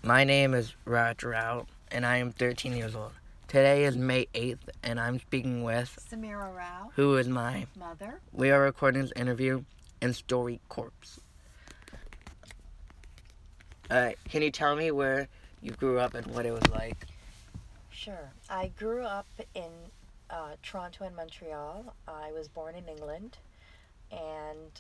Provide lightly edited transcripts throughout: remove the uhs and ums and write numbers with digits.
My name is Raj Rao, and I am 13 years old. Today is May 8th, and I'm speaking with Samira Rao, who is my mother. We are recording this interview in Story Corpse. Can you tell me where you grew up and what it was like? Sure. I grew up in Toronto and Montreal. I was born in England, and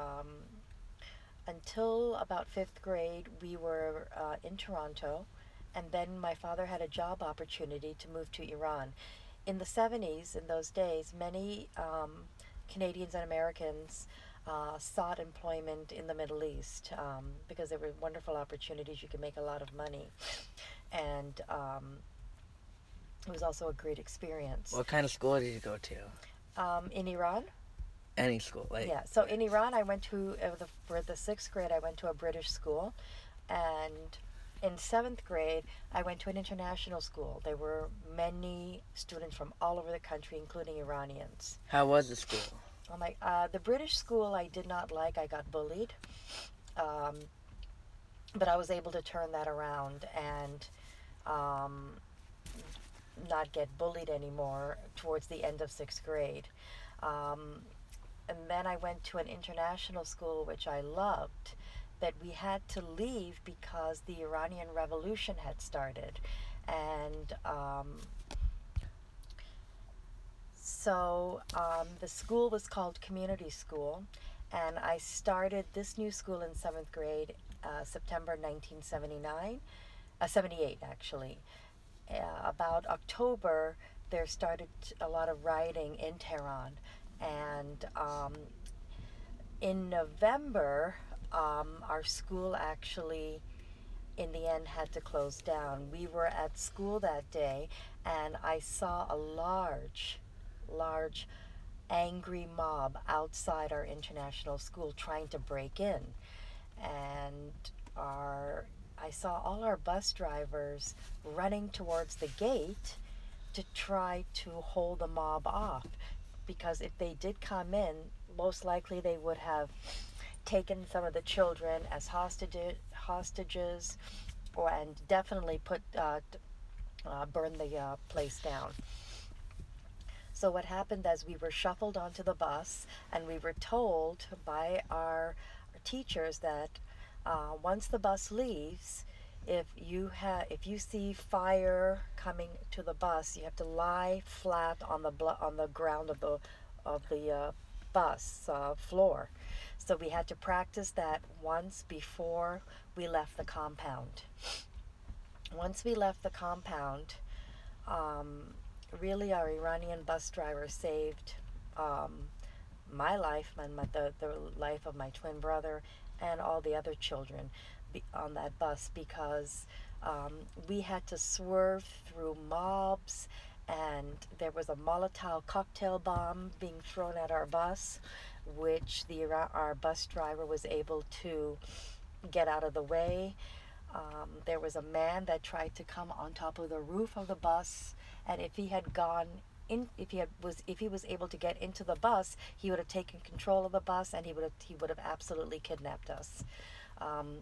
until about fifth grade, we were in Toronto, and then my father had a job opportunity to move to Iran. In the 70s, in those days, many Canadians and Americans sought employment in the Middle East because there were wonderful opportunities. You could make a lot of money. And it was also a great experience. What kind of school did you go to? In Iran? Any school, Yeah, so in Iran, I went to, for the sixth grade, I went to a British school. And in seventh grade, I went to an international school. There were many students from all over the country, including Iranians. How was the school? The British school I did not like. I got bullied. But I was able to turn that around and um, not get bullied anymore towards the end of sixth grade. Um, and then I went to an international school, which I loved, that we had to leave because the Iranian Revolution had started. And the school was called Community School, and I started this new school in seventh grade, September 1979, 78 actually. About October, there started a lot of rioting in Tehran, and in November, our school actually, in the end, had to close down. We were at school that day, and I saw a large, angry mob outside our international school trying to break in. And I saw all our bus drivers running towards the gate to try to hold the mob off, because if they did come in, most likely they would have taken some of the children as hostages, and definitely burn the place down. So what happened is we were shuffled onto the bus, and we were told by our teachers that once the bus leaves, if you see fire coming to the bus, you have to lie flat on the ground of the bus floor. So we had to practice that once before we left the compound. Once we left the compound, really our Iranian bus driver saved my life and the life of my twin brother and all the other children on that bus, because we had to swerve through mobs, and there was a Molotov cocktail bomb being thrown at our bus, which our bus driver was able to get out of the way. There was a man that tried to come on top of the roof of the bus, and if he had gone in, if he was able to get into the bus, he would have taken control of the bus, and he would have absolutely kidnapped us. Um,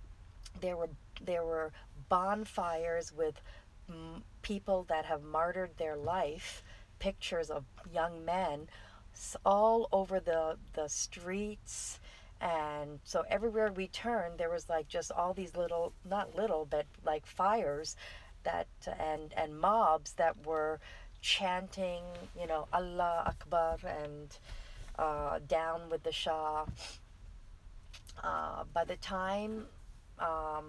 there were bonfires with people that have martyred their life, pictures of young men all over the streets. And so everywhere we turned, there was like just all these little, not little, but like fires that and mobs that were chanting, Allah Akbar, and down with the Shah. By the time um,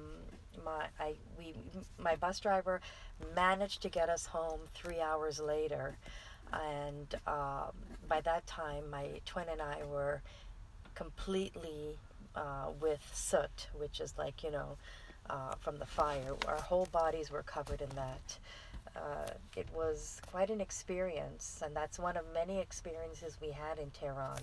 my bus driver managed to get us home 3 hours later, and by that time my twin and I were completely with soot, which is like, from the fire. Our whole bodies were covered in that. It was quite an experience, and that's one of many experiences we had in Tehran.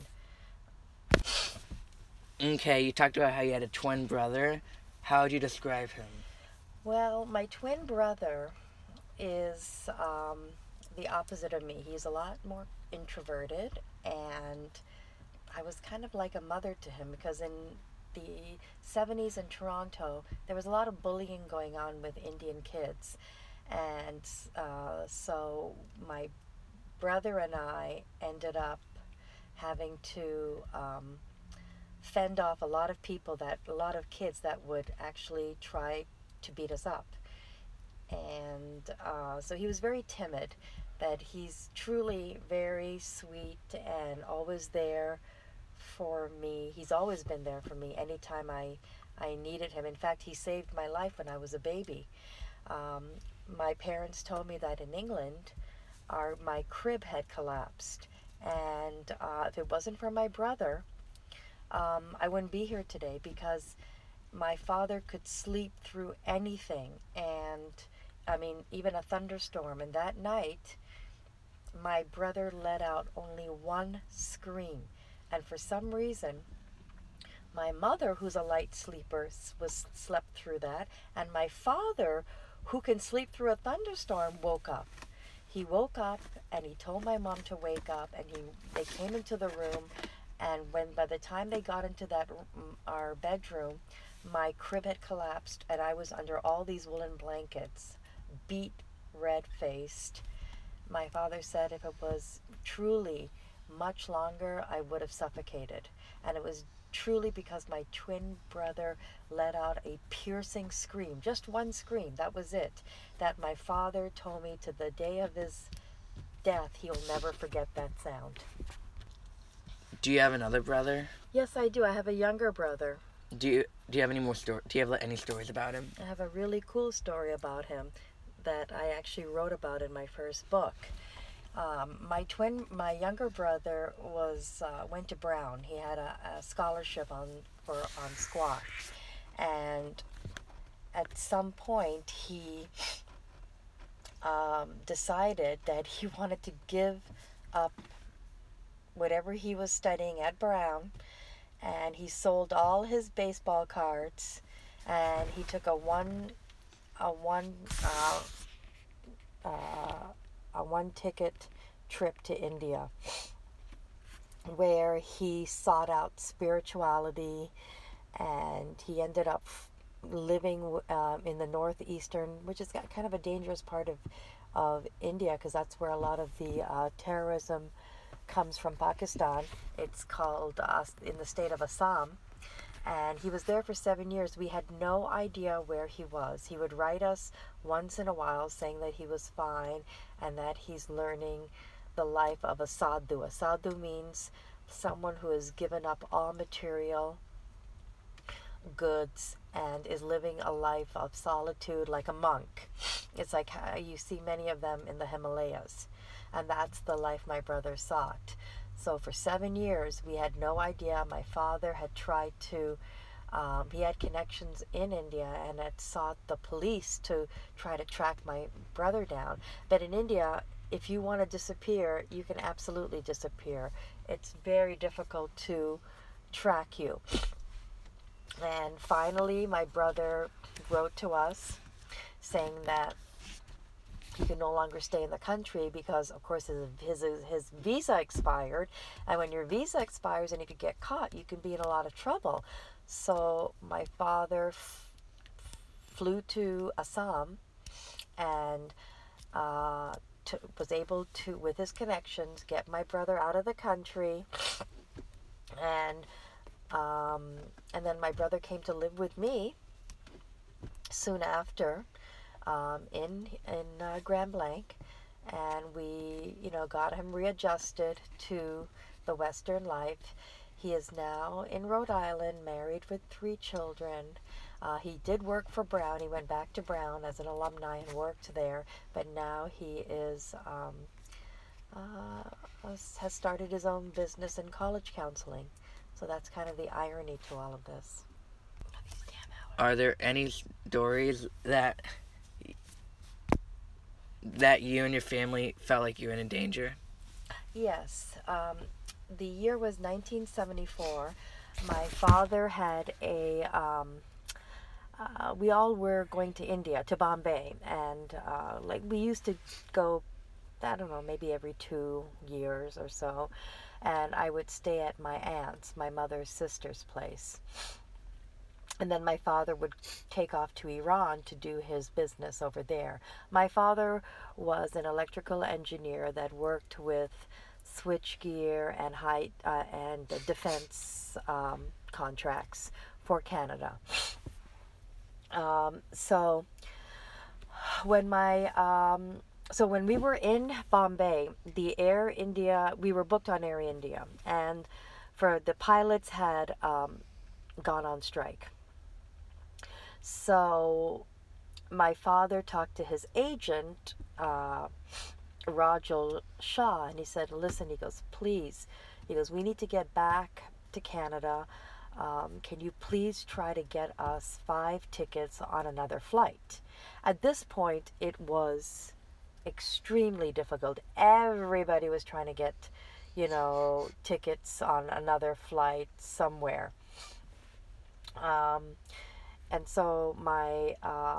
Okay, you talked about how you had a twin brother. How would you describe him? Well, my twin brother is the opposite of me. He's a lot more introverted, and I was kind of like a mother to him, because the 70s in Toronto, there was a lot of bullying going on with Indian kids. And so my brother and I ended up having to fend off a lot of a lot of kids that would actually try to beat us up. And so he was very timid, but he's truly very sweet and always there for me. He's always been there for me anytime I needed him. In fact, he saved my life when I was a baby. Um, my parents told me that in England, my crib had collapsed. And if it wasn't for my brother, I wouldn't be here today, because my father could sleep through anything. And I mean, even a thunderstorm. And that night, my brother let out only one scream. And for some reason, my mother, who's a light sleeper, slept through that. And my father, who can sleep through a thunderstorm, woke up. He woke up and he told my mom to wake up, and they came into the room, and by the time they got into our bedroom, my crib had collapsed and I was under all these woolen blankets, beat red-faced. My father said if it was truly much longer, I would have suffocated. And it was truly because my twin brother let out a piercing scream, just one scream, that was it, that my father told me to the day of his death he'll never forget that sound. Do you have another brother? Yes, I do. I have a younger brother. Do you have any more stories? Do you have any stories about him? I have a really cool story about him that I actually wrote about in my first book. My younger brother went to Brown. He had a scholarship on squash, and at some point he decided that he wanted to give up whatever he was studying at Brown, and he sold all his baseball cards, and he took a one ticket trip to India, where he sought out spirituality, and he ended up living in the northeastern, which is kind of a dangerous part of India, because that's where a lot of the terrorism comes from, Pakistan. It's called in the state of Assam. And he was there for 7 years. We had no idea where he was. He would write us once in a while saying that he was fine and that he's learning the life of a sadhu. A sadhu means someone who has given up all material goods and is living a life of solitude, like a monk. It's like how you see many of them in the Himalayas. And that's the life my brother sought. So for 7 years, we had no idea. My father had tried to, he had connections in India and had sought the police to try to track my brother down. But in India, if you want to disappear, you can absolutely disappear. It's very difficult to track you. And finally, my brother wrote to us saying that he could no longer stay in the country because, of course, his visa expired. And when your visa expires and if you get caught, you can be in a lot of trouble. So my father flew to Assam and was able to, with his connections, get my brother out of the country. And then my brother came to live with me soon after. In Grand Blanc, and we, got him readjusted to the Western life. He is now in Rhode Island, married with 3 children. He did work for Brown. He went back to Brown as an alumni and worked there, but now he is has started his own business in college counseling. So that's kind of the irony to all of this. Are there any stories that you and your family felt like you were in danger? Yes. The year was 1974. My father had we all were going to India, to Bombay, and we used to go, I don't know, maybe every 2 years or so, and I would stay at my aunt's, my mother's sister's place. And then my father would take off to Iran to do his business over there. My father was an electrical engineer that worked with switchgear and defense contracts for Canada. So when my so when we were in Bombay, the Air India, we were booked on Air India, and for the pilots had gone on strike. So my father talked to his agent, Rajul Shah, and he said, listen, he goes, please, he goes, we need to get back to Canada. Can you please try to get us 5 tickets on another flight? At this point, it was extremely difficult. Everybody was trying to get, tickets on another flight somewhere. And so my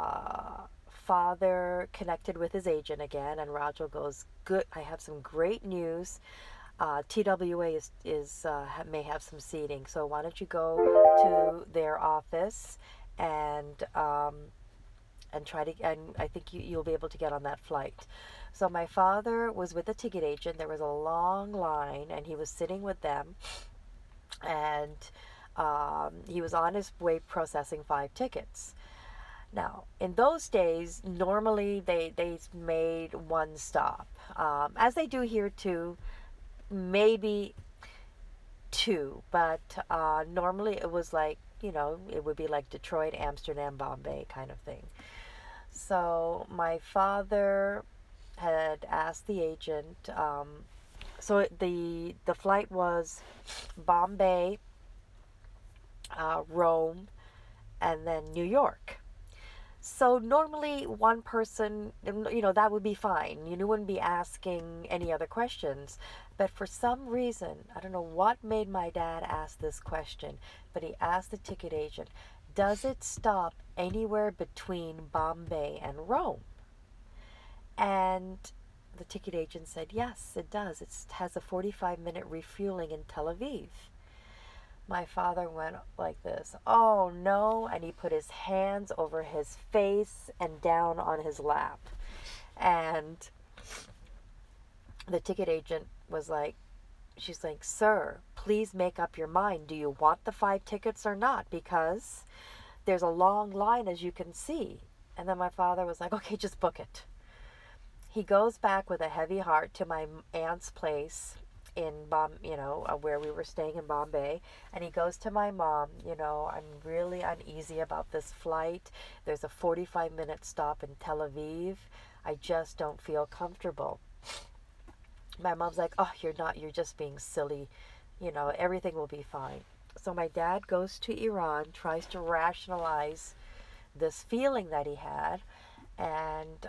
father connected with his agent again, and Rajul goes, good, I have some great news. TWA may have some seating, so why don't you go to their office and try to, and I think you'll be able to get on that flight. So my father was with the ticket agent. There was a long line, and he was sitting with them, and he was on his way processing 5 tickets. Now, in those days, normally they made one stop, as they do here too, maybe 2, but normally it was like, it would be like Detroit, Amsterdam, Bombay kind of thing. So my father had asked the agent, so the flight was Bombay, Rome, and then New York. So normally one person, that would be fine. You wouldn't be asking any other questions. But for some reason, I don't know what made my dad ask this question, but he asked the ticket agent, does it stop anywhere between Bombay and Rome? And the ticket agent said, yes, it does. It has a 45-minute refueling in Tel Aviv. My father went like this, oh no, and he put his hands over his face and down on his lap. And the ticket agent was like, she's like, sir, please make up your mind. Do you want the 5 tickets or not? Because there's a long line, as you can see. And then my father was like, okay, just book it. He goes back with a heavy heart to my aunt's place in where we were staying in Bombay, and he goes to my mom, I'm really uneasy about this flight. There's a 45-minute stop in Tel Aviv. I just don't feel comfortable. My mom's like, oh, you're just being silly. Everything will be fine. So my dad goes to Iran, tries to rationalize this feeling that he had, and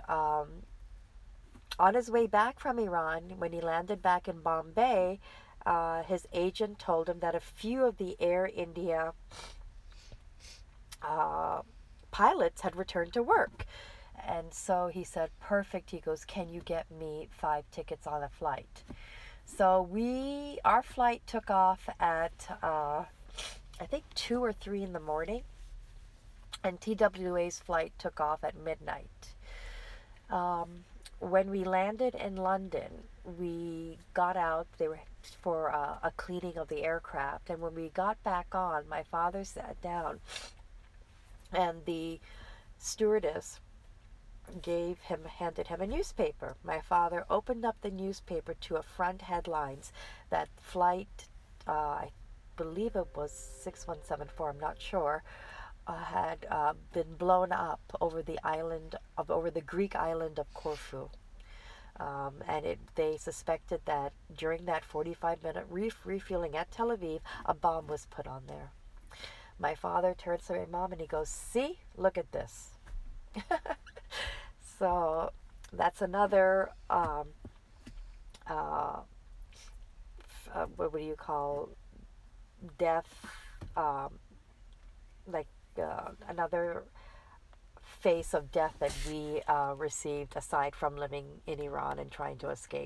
on his way back from Iran, when he landed back in Bombay, his agent told him that a few of the Air India pilots had returned to work. And so he said, perfect. He goes, can you get me 5 tickets on a flight? So our flight took off at, I think 2 or 3 in the morning. And TWA's flight took off at midnight. When we landed in London, we got out. They were for a cleaning of the aircraft. And when we got back on, my father sat down, and the stewardess handed him a newspaper. My father opened up the newspaper to a front headlines that flight, I believe it was 6174, I'm not sure, had been blown up over the Greek island of Corfu. And they suspected that during that 45-minute refueling at Tel Aviv, a bomb was put on there. My father turns to my mom and he goes, see, look at this. So that's another, what do you call, death, another face of death that we received aside from living in Iran and trying to escape.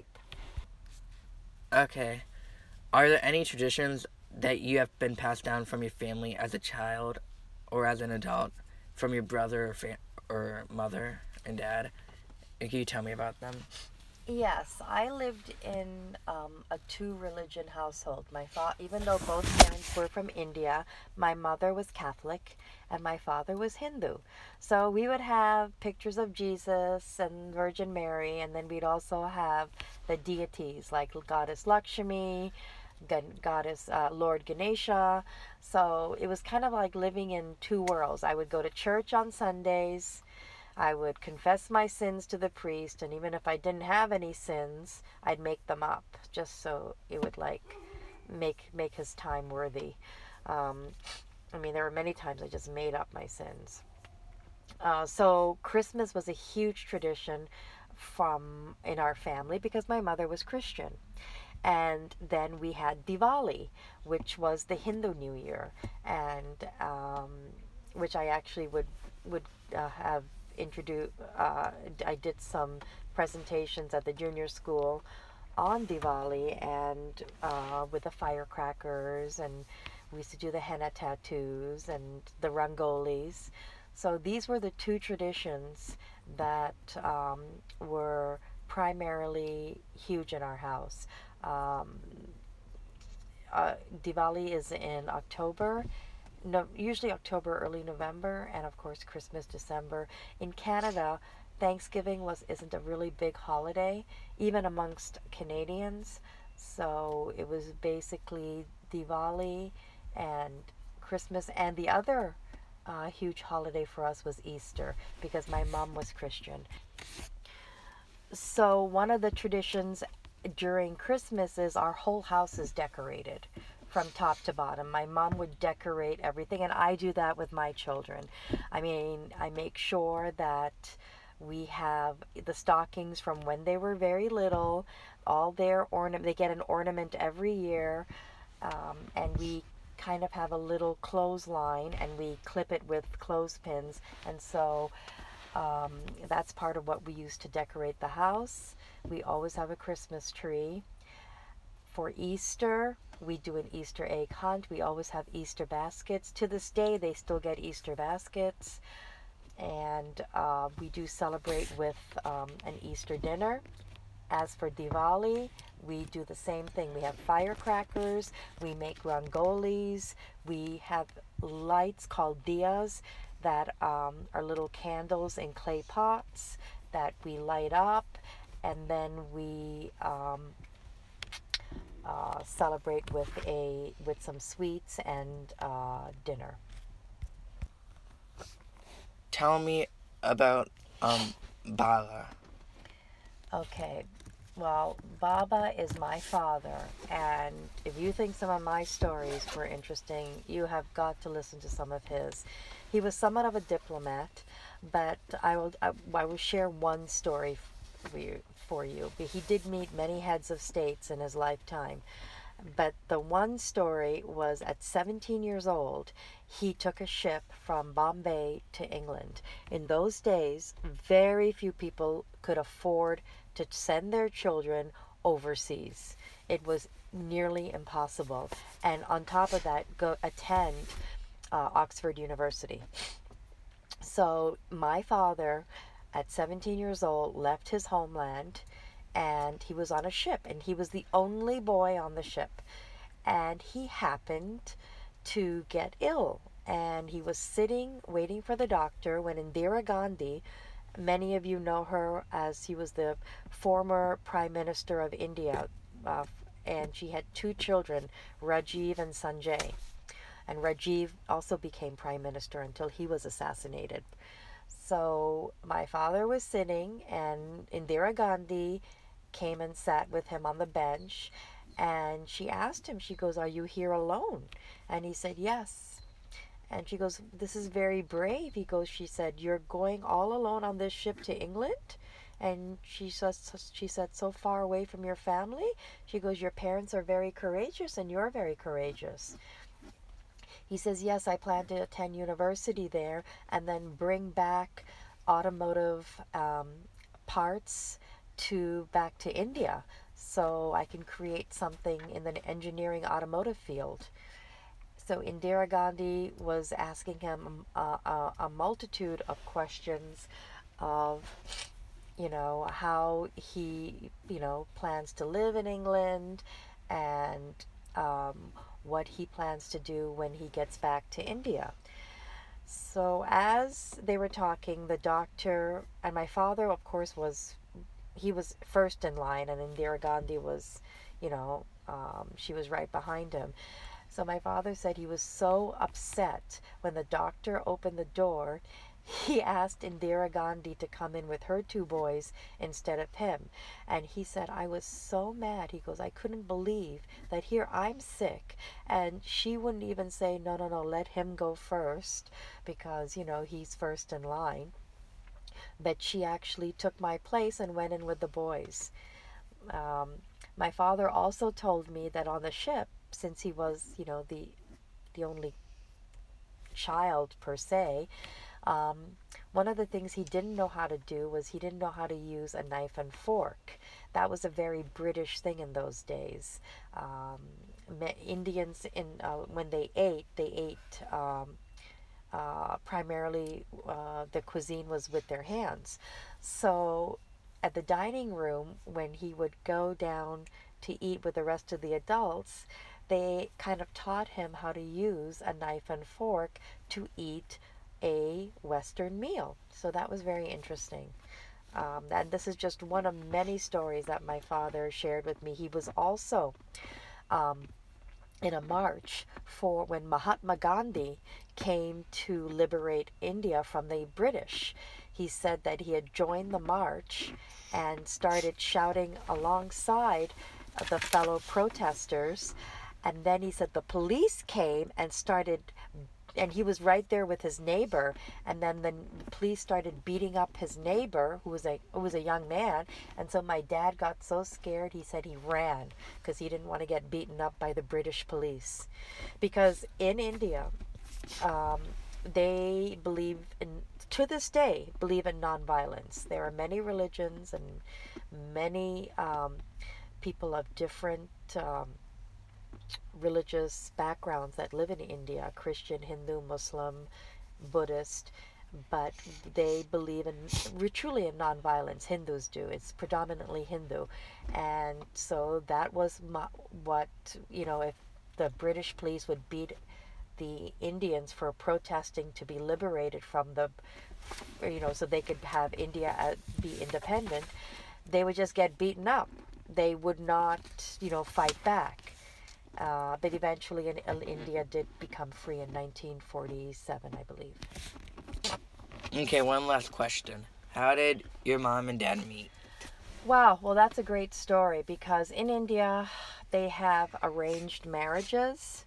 Okay. Are there any traditions that you have been passed down from your family as a child or as an adult from your brother or mother and dad? Can you tell me about them? Yes, I lived in a two-religion household. Even though both parents were from India, my mother was Catholic and my father was Hindu. So we would have pictures of Jesus and Virgin Mary, and then we'd also have the deities like Goddess Lakshmi, Goddess Lord Ganesha. So it was kind of like living in two worlds. I would go to church on Sundays. I would confess my sins to the priest, and even if I didn't have any sins, I'd make them up just so it would like make his time worthy. Um, I mean, there were many times I just made up my sins. So Christmas was a huge tradition from in our family because my mother was Christian. And then we had Diwali, which was the Hindu New Year, and which I actually would have introduced. I did some presentations at the junior school on Diwali and with the firecrackers, and we used to do the henna tattoos and the rangolis. So these were the two traditions that were primarily huge in our house. Um, Diwali is in October, no, usually October, early November, and of course Christmas, December. In Canada, Thanksgiving isn't a really big holiday, even amongst Canadians. So it was basically Diwali and Christmas, and the other huge holiday for us was Easter because my mom was Christian. So one of the traditions during Christmas is our whole house is decorated from top to bottom. My mom would decorate everything, and I do that with my children. I mean, I make sure that we have the stockings from when they were very little, all their ornament. They get an ornament every year, and we kind of have a little clothesline, and we clip it with clothespins, and so um, that's part of what we use to decorate the house. We always have a Christmas tree. For Easter, we do an Easter egg hunt. We always have Easter baskets. To this day, they still get Easter baskets. And we do celebrate with an Easter dinner. As for Diwali, we do the same thing. We have firecrackers, we make rangolis, we have lights called diyas that are little candles in clay pots that we light up, and then we celebrate with some sweets and dinner. Tell me about Bala. Okay, well, Baba is my father, and if you think some of my stories were interesting, you have got to listen to some of his. He was somewhat of a diplomat, but I will share one story for you. He did meet many heads of states in his lifetime. But the one story was at 17 years old, he took a ship from Bombay to England. In those days, very few people could afford to send their children overseas. It was nearly impossible. And on top of that, go attend Oxford University. So my father, at 17 years old, left his homeland and he was on a ship, and he was the only boy on the ship. And he happened to get ill, and he was sitting waiting for the doctor when Indira Gandhi, many of you know her as she was the former Prime Minister of India, and she had two children, Rajiv and Sanjay. And Rajiv also became Prime Minister until he was assassinated. So my father was sitting, and Indira Gandhi came and sat with him on the bench, and she asked him, she goes, "Are you here alone?" And he said, "Yes." And she goes, "This is very brave." She said, "You're going all alone on this ship to England?" And she said, "So far away from your family?" She goes, "Your parents are very courageous, and you're very courageous." He says, "Yes, I plan to attend university there and then bring back automotive parts back to India so I can create something in the engineering automotive field." So Indira Gandhi was asking him a multitude of questions of, how he, plans to live in England, and what he plans to do when he gets back to India. So as they were talking, the doctor, and my father, of course, he was first in line, and Indira Gandhi was, she was right behind him. So my father said he was so upset when the doctor opened the door. He asked Indira Gandhi to come in with her two boys instead of him. And he said, I was so mad. He goes, I couldn't believe that here I'm sick. And she wouldn't even say, no, no, no, let him go first because, he's first in line. But she actually took my place and went in with the boys. Um, my father also told me that on the ship, since he was, the only child per se, one of the things he didn't know how to do was he didn't know how to use a knife and fork. That was a very British thing in those days. Indians, when they ate primarily the cuisine was with their hands. So at the dining room, when he would go down to eat with the rest of the adults, they kind of taught him how to use a knife and fork to eat a Western meal. So that was very interesting. And this is just one of many stories that my father shared with me. He was also um, in a march for when Mahatma Gandhi came to liberate India from the British. He said that he had joined the march and started shouting alongside the fellow protesters. And then he said the police came and started, and he was right there with his neighbor, and then the police started beating up his neighbor, who was a young man. And so my dad got so scared, he said he ran because he didn't want to get beaten up by the British police. Because in India, they believe in, to this day, believe in nonviolence. There are many religions and many people of different religious backgrounds that live in India: Christian, Hindu, Muslim, Buddhist, but they believe in truly in nonviolence. Hindus do. It's predominantly Hindu. And so that was what, if the British police would beat the Indians for protesting to be liberated from so they could have India be independent, they would just get beaten up. They would not, fight back. But eventually India did become free in 1947, I believe. Okay, one last question. How did your mom and dad meet? Wow, well, that's a great story because in India they have arranged marriages,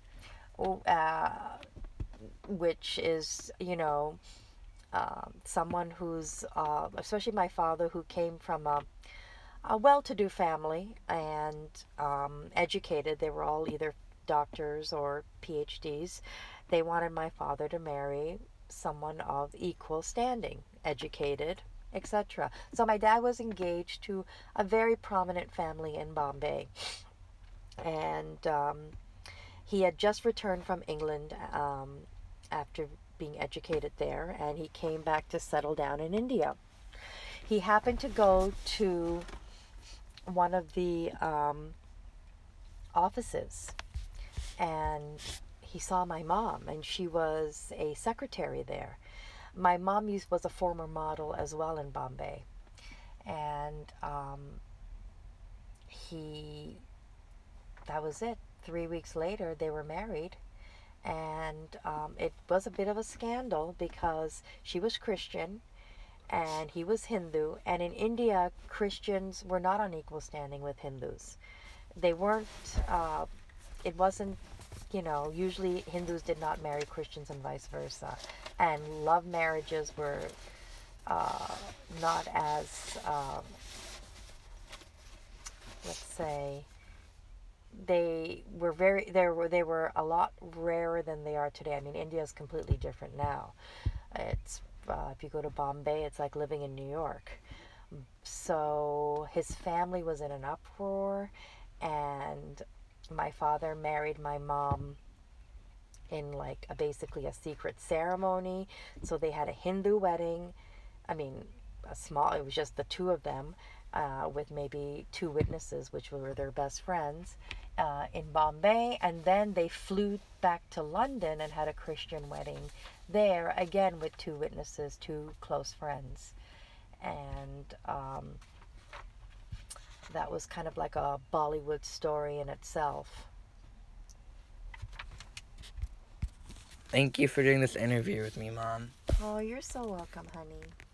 which is, someone who's, especially my father, who came from a well-to-do family and educated. They were all either doctors or PhDs. They wanted my father to marry someone of equal standing, educated, etc. So my dad was engaged to a very prominent family in Bombay. And he had just returned from England after being educated there, and he came back to settle down in India. He happened to go to one of the offices, and he saw my mom, and she was a secretary there. My mom was a former model as well in Bombay, and that was it. 3 weeks later, they were married, and it was a bit of a scandal because she was Christian and he was Hindu. And in India, Christians were not on equal standing with Hindus. They weren't, it wasn't, usually Hindus did not marry Christians and vice versa. And love marriages were not as, let's say, they were a lot rarer than they are today. I mean, India is completely different now. It's if you go to Bombay, it's like living in New York. So his family was in an uproar, and my father married my mom in like basically a secret ceremony. So they had a Hindu wedding. I mean, it was just the two of them, with maybe two witnesses, which were their best friends, in Bombay. And then they flew back to London and had a Christian wedding there, again with two witnesses, two close friends. And that was kind of like a Bollywood story in itself. Thank you for doing this interview with me, Mom. Oh, you're so welcome, honey.